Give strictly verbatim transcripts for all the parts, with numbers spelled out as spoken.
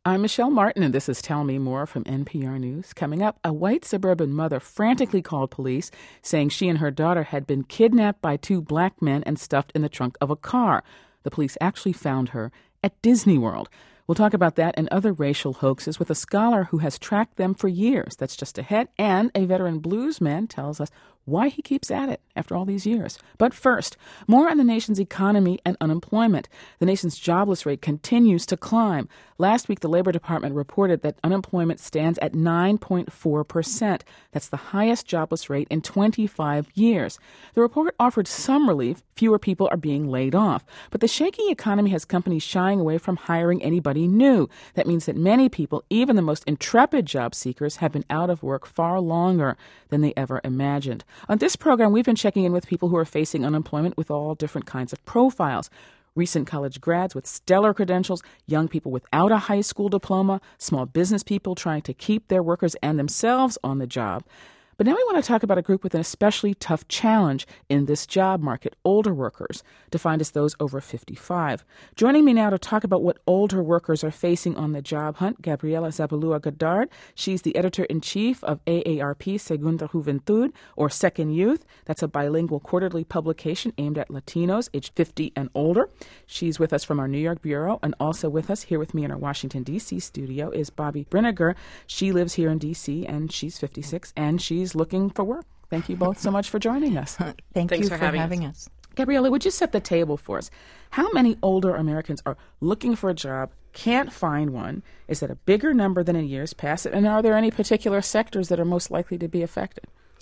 I'm Michelle Martin, and this is Tell Me More from N P R News. Coming up, a white suburban mother frantically called police, saying she and her daughter had been kidnapped by two black men and stuffed in the trunk of a car. The police actually found her at Disney World. We'll talk about that and other racial hoaxes with a scholar who has tracked them for years. That's just ahead. And a veteran bluesman tells us why he keeps at it after all these years. But first, more on the nation's economy and unemployment. The nation's jobless rate continues to climb. Last week, the Labor Department reported that unemployment stands at nine point four percent. That's the highest jobless rate in twenty-five years. The report offered some relief. Fewer people are being laid off. But the shaky economy has companies shying away from hiring anybody new. That means that many people, even the most intrepid job seekers, have been out of work far longer than they ever imagined. On this program, we've been checking in with people who are facing unemployment with all different kinds of profiles. Recent college grads with stellar credentials, young people without a high school diploma, small business people trying to keep their workers and themselves on the job. But now we want to talk about a group with an especially tough challenge in this job market, older workers, defined as those over fifty-five. Joining me now to talk about what older workers are facing on the job hunt, Gabriela Zabalua Godard. She's the editor-in-chief of A A R P Segunda Juventud, or Second Youth. That's a bilingual quarterly publication aimed at Latinos aged fifty and older. She's with us from our New York bureau, and also with us here with me in our Washington, D C studio is Bobby Brinegar. She lives here in D C, and she's fifty-six, and she's looking for work. Thank you both so much for joining us. Thank Thanks you for for having having us. us. Gabriela, would you set the table for us? How many older Americans are looking for a job, can't find one? Is that a bigger number than in years past? And are there any particular sectors that are most likely to be affected?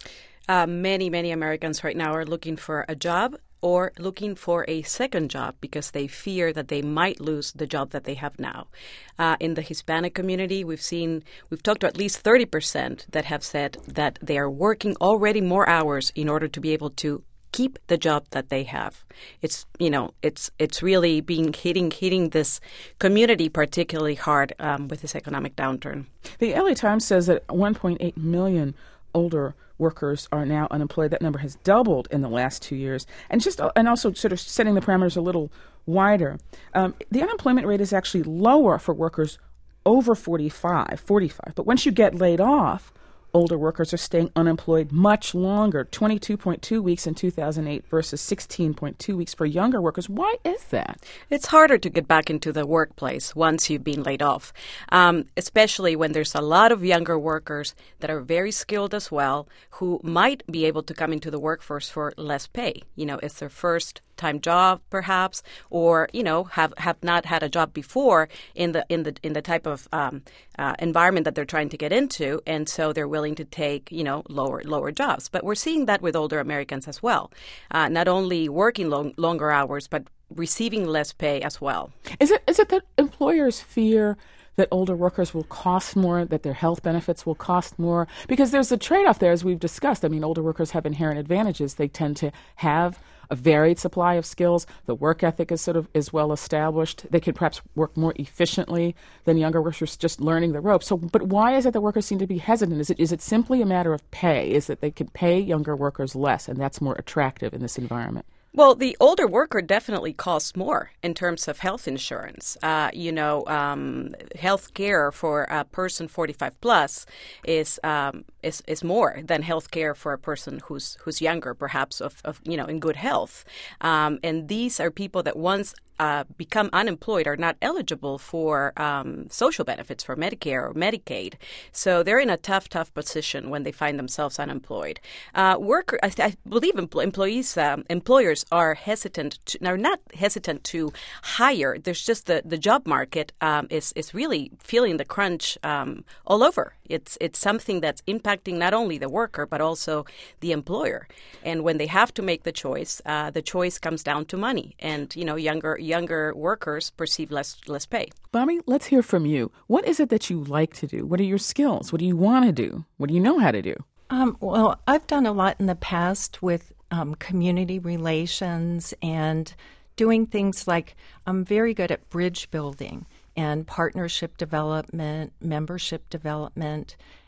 Uh, many, many Americans right now are looking for a job or looking for a second job because they fear that they might lose the job that they have now. Uh, in the Hispanic community, we've seen, we've talked to at least thirty percent that have said that they are working already more hours in order to be able to keep the job that they have. It's, you know, it's it's really being hitting hitting this community particularly hard um, with this economic downturn. The L A Times says that one point eight million older workers are now unemployed. That number has doubled in the last two years. And just and also sort of setting the parameters a little wider, um, the unemployment rate is actually lower for workers over forty-five, forty-five. But once you get laid off, older workers are staying unemployed much longer, twenty-two point two weeks in two thousand eight versus sixteen point two weeks for younger workers. Why is that? It's harder to get back into the workplace once you've been laid off, um, especially when there's a lot of younger workers that are very skilled as well, who might be able to come into the workforce for less pay. You know, it's their first time job perhaps, or you know have, have not had a job before in the in the in the type of um, uh, environment that they're trying to get into, and so they're willing to take you know lower lower jobs. But we're seeing that with older Americans as well, uh, not only working long, longer hours but receiving less pay as well. Is it is it that employers fear that older workers will cost more, that their health benefits will cost more? Because there's a trade-off there, as we've discussed. I mean, older workers have inherent advantages. They tend to have a varied supply of skills. The work ethic is sort of is well established. They could perhaps work more efficiently than younger workers just learning the ropes. So, but why is it that workers seem to be hesitant? Is it is it simply a matter of pay? Is that they can pay younger workers less, and that's more attractive in this environment? Well, the older worker definitely costs more in terms of health insurance. Uh, you know, um, health care for a person forty-five plus is um, is is more than health care for a person who's who's younger, perhaps of, of you know in good health. Um, and these are people that once Uh, become unemployed are not eligible for um, social benefits, for Medicare or Medicaid. So they're in a tough, tough position when they find themselves unemployed. Uh, worker, I, I believe empl- employees, um, employers are hesitant, to, are not hesitant to hire. There's just the, the job market um, is is really feeling the crunch um, all over. It's it's something that's impacting not only the worker but also the employer. And when they have to make the choice, uh, the choice comes down to money. And you know, younger younger workers perceive less less pay. Bobby, let's hear from you. What is it that you like to do? What are your skills? What do you want to do? What do you know how to do? Um, well, I've done a lot in the past with um, community relations and doing things like I'm very good at bridge building and partnership development, membership development,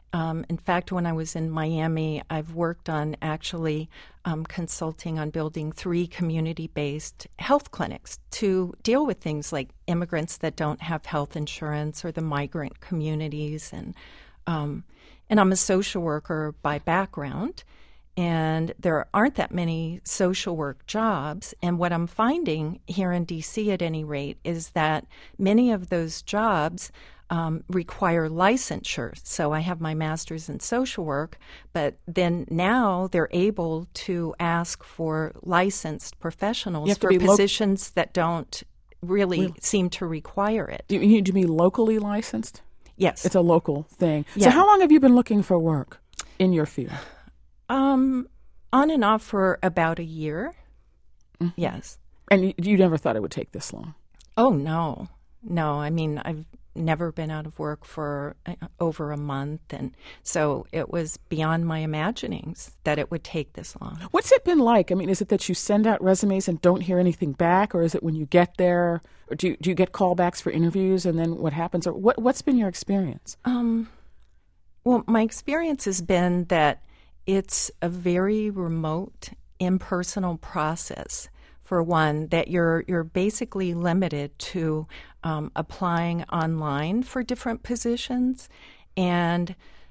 Um, in fact, when I was in Miami, I've worked on actually um, consulting on building three community-based health clinics to deal with things like immigrants that don't have health insurance or the migrant communities. And um, and I'm a social worker by background, and there aren't that many social work jobs. And what I'm finding here in D C at any rate is that many of those jobs Um, require licensure. So I have my master's in social work, but then now they're able to ask for licensed professionals for positions lo- that don't really, really seem to require it. Do you need to be locally licensed? Yes. It's a local thing. Yeah. So how long have you been looking for work in your field? Um, on and off for about a year. Mm-hmm. Yes. And you, you never thought it would take this long? Oh, no. No, I mean, I've never been out of work for uh, over a month, and so it was beyond my imaginings that it would take this long. What's it been like? I mean, is it that you send out resumes and don't hear anything back, or is it when you get there, or do you, do you get callbacks for interviews, and then what happens? Or what, what's been your experience? Um, well, my experience has been that it's a very remote, impersonal process. For one, that you're you're basically limited to um, applying online for different positions, and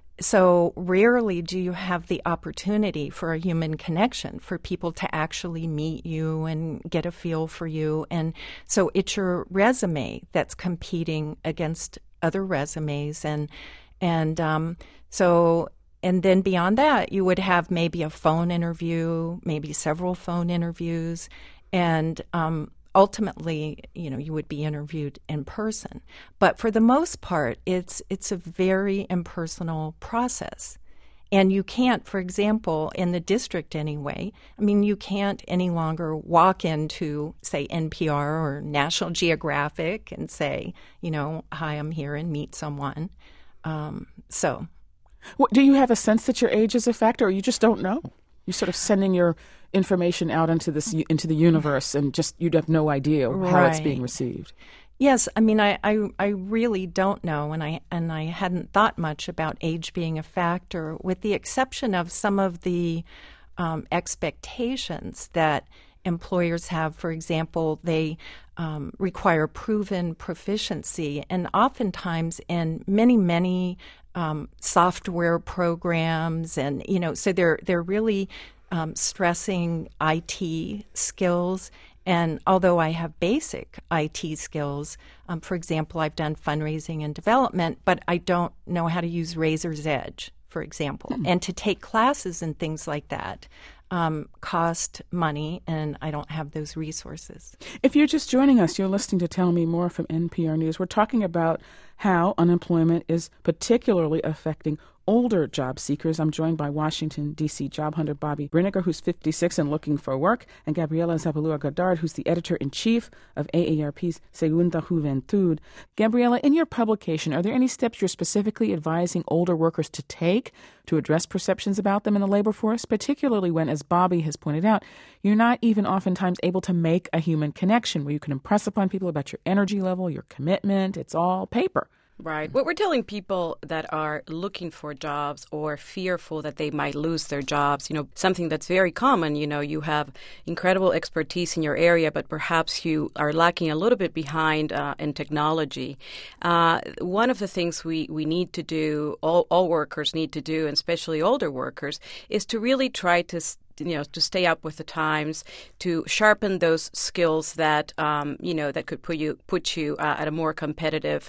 so rarely do you have the opportunity for a human connection, for people to actually meet you and get a feel for you. And so it's your resume that's competing against other resumes, and and um, so. And then beyond that, you would have maybe a phone interview, maybe several phone interviews. And um, ultimately, you know, you would be interviewed in person. But for the most part, it's it's a very impersonal process. And you can't, for example, in the district anyway, I mean, you can't any longer walk into, say, N P R or National Geographic and say, you know, hi, I'm here, and meet someone. Um, so. What, do you have a sense that your age is a factor, or you just don't know? You're sort of sending your information out into this into the universe, and just you have no idea right. how it's being received. Yes, I mean, I, I, I really don't know, and I and I hadn't thought much about age being a factor, with the exception of some of the um, expectations that employers have. For example, they um, require proven proficiency, and oftentimes in many, many um, software programs, and you know, so they're they're really um, stressing I T skills. And although I have basic I T skills, um, for example, I've done fundraising and development, but I don't know how to use Razor's Edge, for example. Mm. And to take classes and things like that um, cost money, and I don't have those resources. If you're just joining us, you're listening to Tell Me More from N P R News. We're talking about how unemployment is particularly affecting older job seekers. I'm joined by Washington, D C job hunter Bobby Brinegar, who's fifty-six and looking for work, and Gabriela Zapalua-Godard, who's the editor-in-chief of A A R P's Segunda Juventud. Gabriela, in your publication, are there any steps you're specifically advising older workers to take to address perceptions about them in the labor force, particularly when, as Bobby has pointed out, you're not even oftentimes able to make a human connection where you can impress upon people about your energy level, your commitment? It's all paper. Right. What we're telling people that are looking for jobs or fearful that they might lose their jobs, you know, something that's very common, you know, you have incredible expertise in your area, but perhaps you are lacking a little bit behind uh, in technology. Uh, one of the things we, we need to do, all, all workers need to do, and especially older workers, is to really try to you know, to stay up with the times, to sharpen those skills that, um, you know, that could put you put you uh, at a more competitive,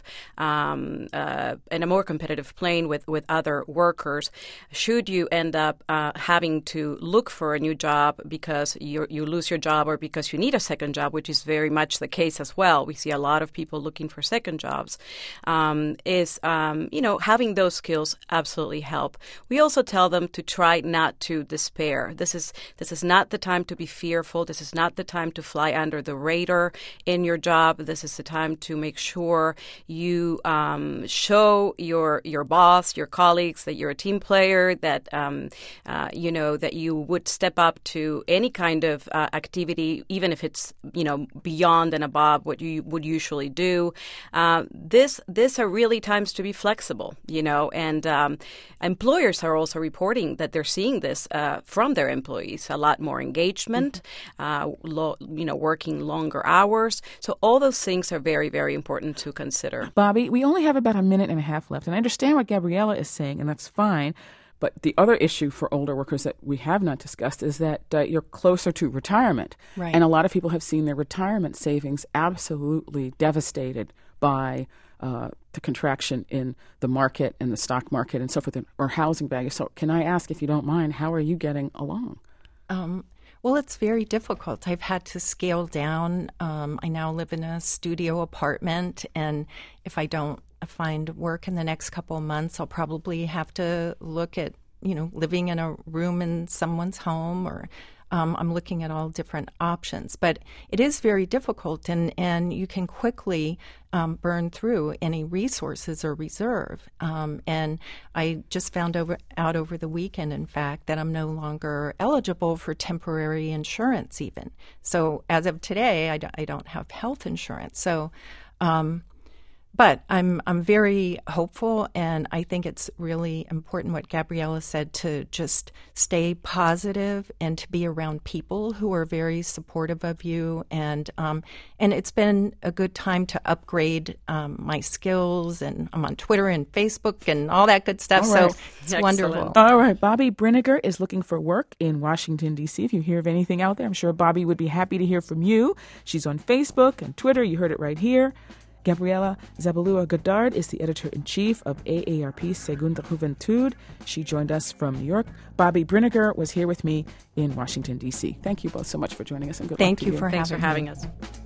um, uh, in a more competitive plane with, with other workers. Should you end up uh, having to look for a new job because you you lose your job or because you need a second job, which is very much the case as well. We see a lot of people looking for second jobs. Um, is um, you know, having those skills absolutely help. We also tell them to try not to despair. This is this is not the time to be fearful. This is not the time to fly under the radar in your job. This is the time to make sure you um, show your your boss, your colleagues, that you're a team player, that um, uh, you know that you would step up to any kind of uh, activity, even if it's you know beyond and above what you would usually do. Uh, this this are really times to be flexible, you know, and um, employers are also reporting that they're seeing this uh, from their employees, a lot more engagement, mm-hmm. uh, lo- you know, working longer hours. So all those things are very, very important to consider. Bobby, we only have about a minute and a half left, and I understand what Gabriela is saying, and that's fine. But the other issue for older workers that we have not discussed is that uh, you're closer to retirement. Right. And a lot of people have seen their retirement savings absolutely devastated by uh, the contraction in the market and the stock market and so forth, or housing values. So can I ask, if you don't mind, how are you getting along? Um, well, it's very difficult. I've had to scale down. Um, I now live in a studio apartment, and if I don't find work in the next couple of months, I'll probably have to look at, you know, living in a room in someone's home, or um, I'm looking at all different options. But it is very difficult, and, and you can quickly um, burn through any resources or reserve. Um, and I just found over, out over the weekend, in fact, that I'm no longer eligible for temporary insurance even. So as of today, I, d- I don't have health insurance. So um But I'm I'm very hopeful, and I think it's really important what Gabriela said, to just stay positive and to be around people who are very supportive of you. And um, and it's been a good time to upgrade um, my skills, and I'm on Twitter and Facebook and all that good stuff. All right. So it's Excellent. wonderful. All right. Bobby Brinegar is looking for work in Washington, D C. If you hear of anything out there, I'm sure Bobby would be happy to hear from you. She's on Facebook and Twitter. You heard it right here. Gabriela Zabalua Godard is the editor-in-chief of A A R P Segunda Juventud. She joined us from New York. Bobby Brinegar was here with me in Washington, D C. Thank you both so much for joining us, and good Thank luck to you you. for Thanks for having having me. us.